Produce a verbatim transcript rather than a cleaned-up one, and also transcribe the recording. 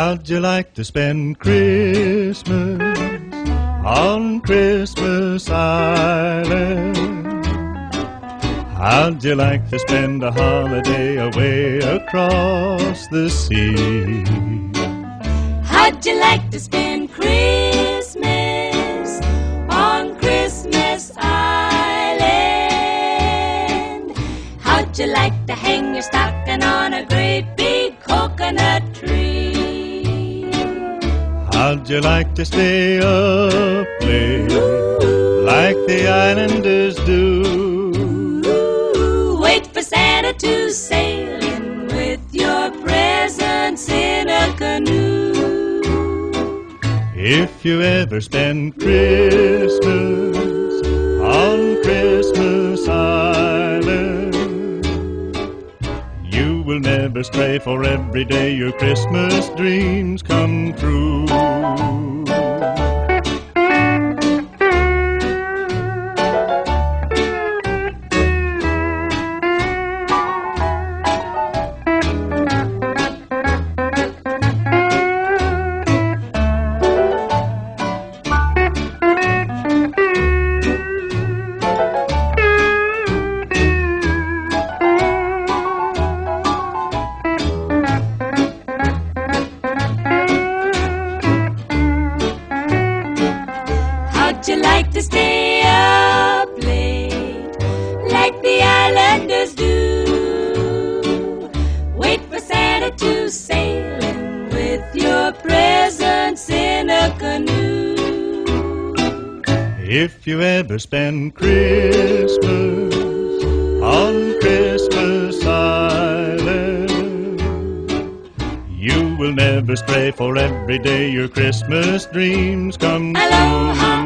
How'd you like to spend Christmas on Christmas Island? How'd you like to spend a holiday away across the sea? How'd you like to spend Christmas on Christmas Island? How'd you like to hang your stocking on a great big coconut tree? How'd you like to stay up late like the islanders do? Wait for Santa to sail in with your presents in a canoe. If you ever spend Christmas on Christmas Island, you will never stray, for every day your Christmas dreams come true. How'd you like to stay up late like the islanders do? Wait for Santa to sail in with your presents in a canoe. If you ever spend Christmas on Christmas Island, you will never stray, for every day your Christmas dreams come true. Aloha.